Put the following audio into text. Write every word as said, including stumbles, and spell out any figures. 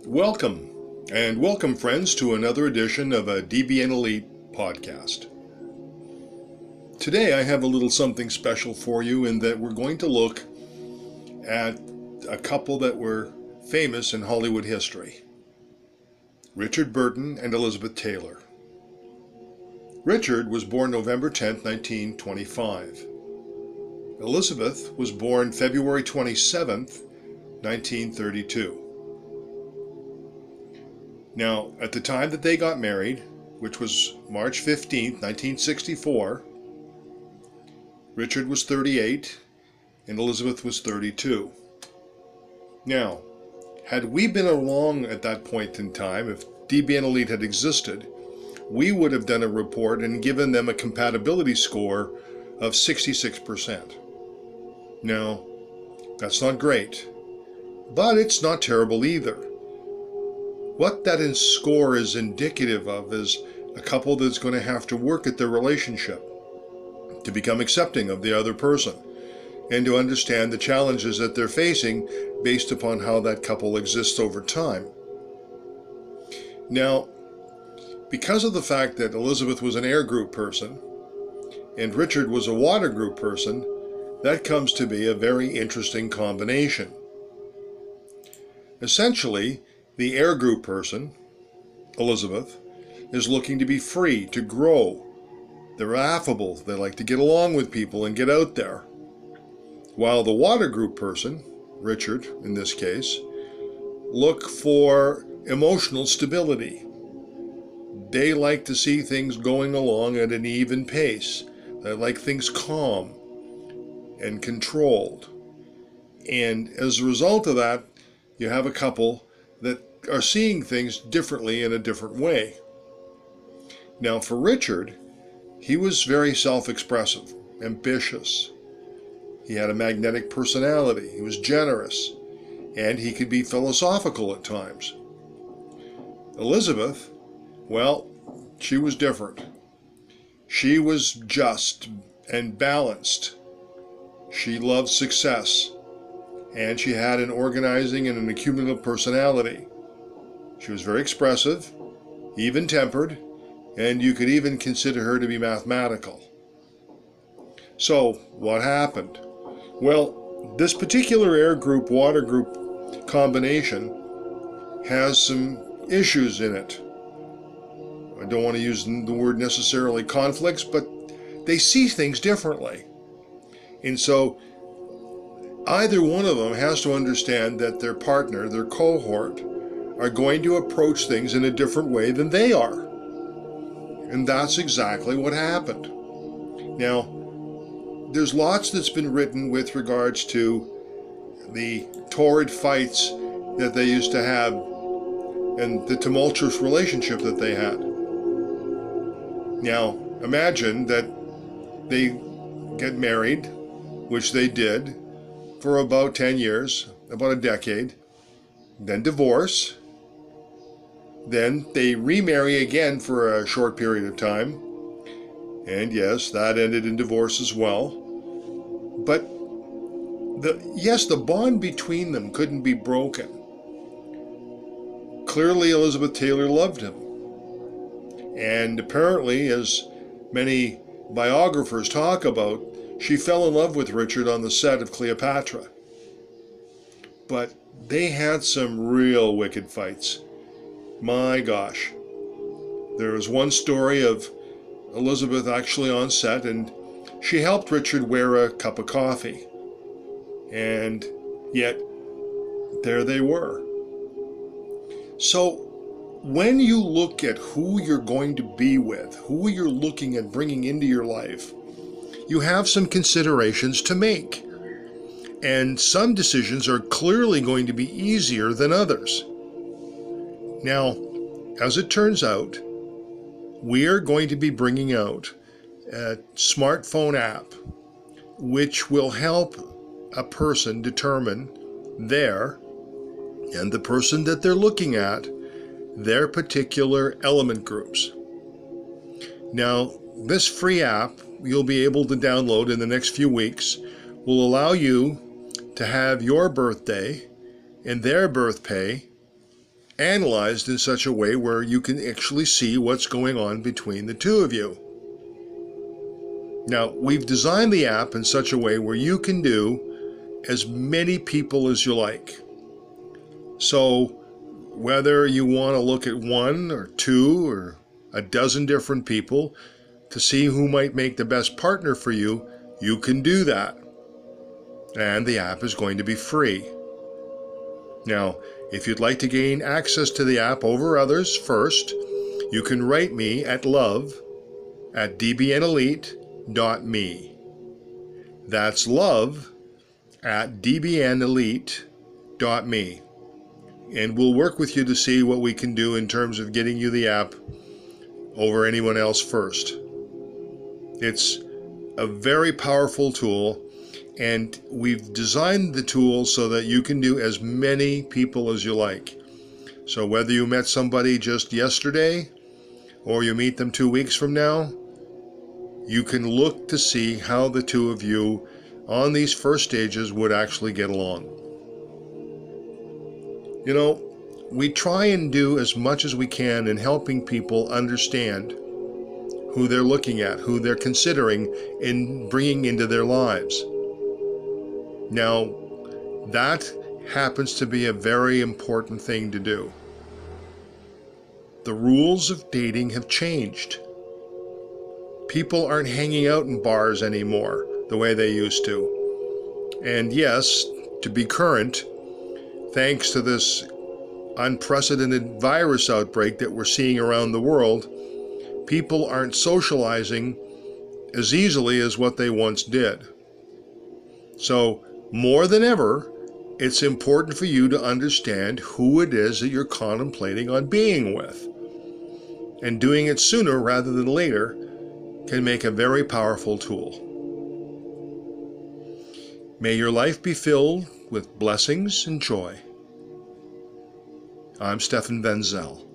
Welcome, and welcome friends to another edition of a D B N Elite podcast. Today I have a little something special for you in that we're going to look at a couple that were famous in Hollywood history. Richard Burton and Elizabeth Taylor. Richard was born November tenth, nineteen twenty-five. Elizabeth was born February twenty-seventh, nineteen thirty-two. Now, at the time that they got married, which was March fifteenth, nineteen sixty-four, Richard was thirty-eight and Elizabeth was thirty-two. Now, had we been along at that point in time, if D B N Elite had existed, we would have done a report and given them a compatibility score of sixty-six percent. Now, that's not great, but it's not terrible either. What that score is indicative of is a couple that's going to have to work at their relationship to become accepting of the other person and to understand the challenges that they're facing based upon how that couple exists over time. Now, because of the fact that Elizabeth was an air group person and Richard was a water group person, that comes to be a very interesting combination. Essentially, the air group person, Elizabeth, is looking to be free, to grow. They're affable, they like to get along with people and get out there. While the water group person, Richard in this case, look for emotional stability. They like to see things going along at an even pace. They like things calm and controlled. And as a result of that, you have a couple that are seeing things differently in a different way. Now for Richard, he was very self-expressive, ambitious. He had a magnetic personality, he was generous, and he could be philosophical at times. Elizabeth, well, she was different. She was just and balanced. She loved success, and she had an organizing and an accumulative personality. She was very expressive, even-tempered, and you could even consider her to be mathematical. So, what happened? Well, this particular air group, water group combination has some issues in it. I don't want to use the word necessarily conflicts, but they see things differently. And so, either one of them has to understand that their partner, their cohort, are going to approach things in a different way than they are. And that's exactly what happened. Now, there's lots that's been written with regards to the torrid fights that they used to have and the tumultuous relationship that they had. Now, imagine that they get married, which they did for about ten years, about a decade, then divorce. Then they remarry again for a short period of time. And yes, that ended in divorce as well. But the yes, the bond between them couldn't be broken. Clearly, Elizabeth Taylor loved him. And apparently, as many biographers talk about, she fell in love with Richard on the set of Cleopatra. But they had some real wicked fights. My gosh. There was one story of Elizabeth actually on set, and she helped Richard wear a cup of coffee. And yet, there they were. So, when you look at who you're going to be with, who you're looking at bringing into your life, you have some considerations to make. And some decisions are clearly going to be easier than others. Now, as it turns out, we are going to be bringing out a smartphone app which will help a person determine their, and the person that they're looking at, their particular element groups. Now, this free app you'll be able to download in the next few weeks will allow you to have your birthday and their birthday analyzed in such a way where you can actually see what's going on between the two of you. Now, we've designed the app in such a way where you can do as many people as you like. So whether you want to look at one or two or a dozen different people to see who might make the best partner for you, you can do that. And the app is going to be free. Now, if you'd like to gain access to the app over others first, you can write me at love at d b n elite dot me. That's love at d b n elite dot me. And we'll work with you to see what we can do in terms of getting you the app over anyone else first. It's a very powerful tool, and we've designed the tool so that you can do as many people as you like. So whether you met somebody just yesterday or you meet them two weeks from now, you can look to see how the two of you on these first stages would actually get along. You know, we try and do as much as we can in helping people understand who they're looking at, who they're considering in bringing into their lives. Now, that happens to be a very important thing to do. The rules of dating have changed. People aren't hanging out in bars anymore the way they used to. And yes, to be current, thanks to this unprecedented virus outbreak that we're seeing around the world, people aren't socializing as easily as what they once did. So, more than ever, it's important for you to understand who it is that you're contemplating on being with. And doing it sooner rather than later can make a very powerful tool. May your life be filled with blessings and joy. I'm Stefan Wenzel.